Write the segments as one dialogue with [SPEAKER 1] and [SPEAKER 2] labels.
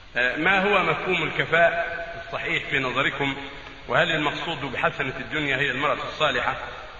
[SPEAKER 1] ما هو مفهوم الكفاءة الصحيح في نظركم؟ وهل المقصود بحسنة الدنيا هي المرأة الصالحة؟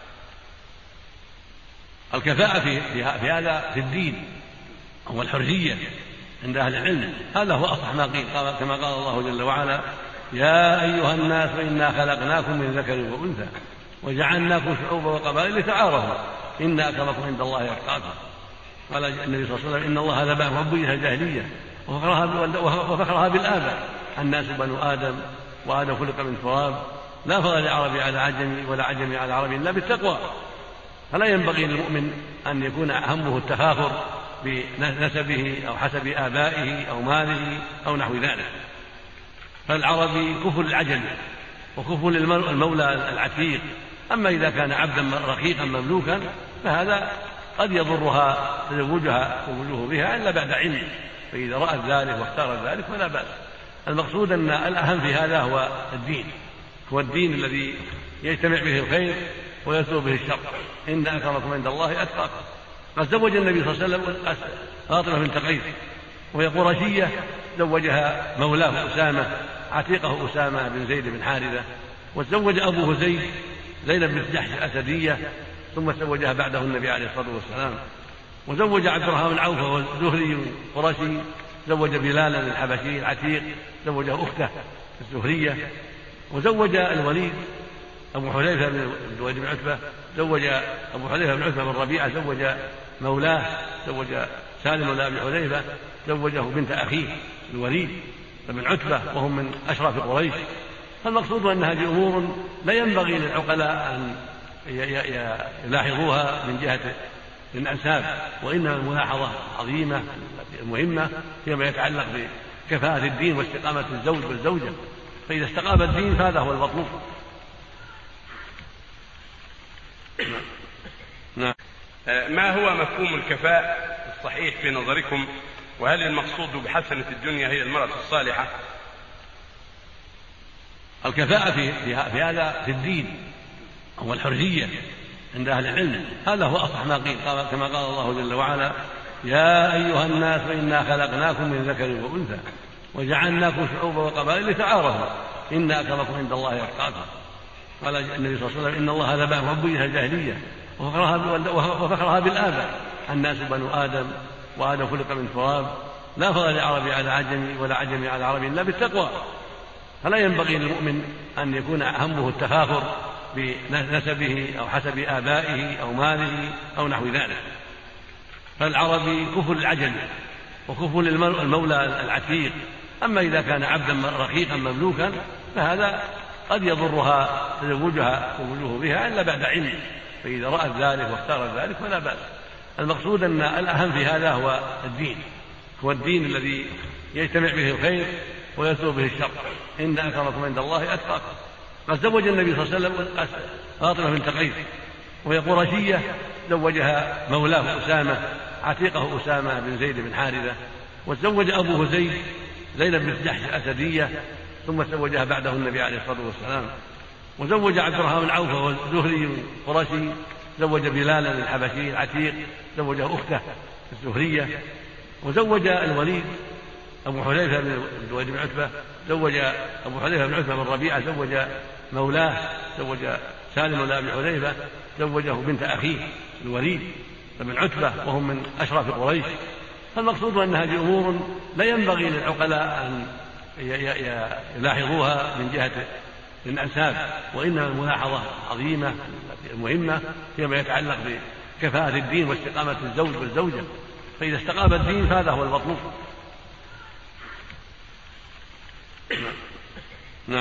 [SPEAKER 2] الكفاءة في هذا في الدين هو الحرية عند أهل العلم، هذا هو أصح ما قيل، كما قال الله جل وعلا: يا أيها الناس إنا خلقناكم من ذكر وأنثى وجعلناكم شعوبا وقبائل لتعارفوا إن أكرمكم عند الله أتقاكم. قال النبي صلى الله عليه وسلم: إن الله ذبح ربيها الجاهلية وفخرها بالآباء، الناس بنو آدم وآدم خلق من تراب، لا فضل لعربي على عجمي ولا عجمي على عربي إلا بالتقوى. فلا ينبغي للمؤمن أن يكون همه التفاخر بنسبه أو حسب آبائه أو ماله أو نحو ذلك. فالعربي كفء العجم وكفء المولى العتيق، أما إذا كان عبدا رقيقا مملوكا فهذا قد يضرها تزوجها بها إلا بعد علم، فإذا رأت ذلك واختارت ذلك فلا بأس. المقصود أن الأهم في هذا هو الدين، هو الدين الذي يجتمع به الخير ويسوء به الشر. إن أكرمكم عند الله أتقاكم. قد زوج النبي صلى الله عليه وسلم فاطمة بنت قيس وهي قرشية، زوجها مولاه أسامة عتيقه أسامة بن زيد بن حارثة، وتزوج أبوه زينب بنت جحش الأسدية، ثم زوجها بعده النبي عليه الصلاة والسلام. وزوج عبد الرحمن بن عوف وهو زهري قرشي، زوج بلالا الحبشي العتيق، زوجه أخته الزهرية. وزوج الوليد أبو حذيفة بن الوليد بن عتبة، زوج أبو حذيفة بن عتبة بن ربيعة، زوج مولاه، زوج سالم مولى أبي حذيفة، زوجه بنت أخيه الوليد بن عتبة، وهم من أشراف قريش. فالمقصود أن هذه أمور لا ينبغي للعقلاء أن يلاحظوها من جهة الأنساب، وإنما الملاحظة عظيمة مهمة فيما يتعلق بكفاءة الدين واستقامة الزوج والزوجة، فإذا استقام الدين فهذا هو المطلوب.
[SPEAKER 1] نعم. ما هو مفهوم الكفاءة الصحيح في نظركم؟ وهل المقصود بحسنة الدنيا هي المرأة الصالحة؟
[SPEAKER 2] الكفاءة في هذا في الدين هو الحرية عند أهل العلم، هذا هو أصح ما قيل، كما قال الله جل وعلا: يا أيها الناس إنا خلقناكم من ذكر وأنثى وجعلناكم شعوبا وقبائل لتعارفوا إن أكرمكم عند الله أتقاكم. قال النبي صلى الله عليه وسلم: إن الله ذبح ربيها الجاهلية وفخرها بالآباء، الناس بنو آدم وآدم خلق من تراب، لا فضل لعربي على عجمي ولا عجمي على عربي إلا بالتقوى. فلا ينبغي للمؤمن أن يكون همه التفاخر بنسبه أو حسب آبائه أو ماله أو نحو ذلك. فالعربي كفء العجم وكفء المولى العتيق، أما إذا كان عبدا رقيقا مملوكا فهذا قد يضرها تزوجها بها إلا بعد علم، فإذا رأت ذلك واختارت ذلك فلا بأس. المقصود أن الأهم في هذا هو الدين، هو الدين الذي يجتمع به الخير ويسوء به الشر. إن أكرمكم عند الله أتقاكم. قد زوج النبي صلى الله عليه وسلم فاطمة بنت قيس وهي قرشية، زوجها مولاه أسامة عتيقه أسامة بن زيد بن حارثة، وتزوج أبوه زينب بنت جحش الأسدية، ثم زوجها بعده النبي عليه الصلاة والسلام. وزوج عبد الرحمن بن عوف وهو زهري قرشي، زوج بلالا الحبشي العتيق، زوجه أخته الزهرية. وزوج الوليد أبو حذيفة بن الوليد بن عتبة، زوج أبو حذيفة بن عتبة بن ربيعة، زوج مولاه، زوج سالم مولى أبي حذيفة، زوجه بنت أخيه الوليد بن عتبة، وهم من أشراف قريش. فالمقصود أن هذه أمور لا ينبغي للعقلاء أن يلاحظوها من جهة الأنساب، وإنما الملاحظة عظيمة مهمة فيما يتعلق بكفاءة الدين واستقامة الزوج والزوجة، فإذا استقام الدين فهذا هو المطلوب.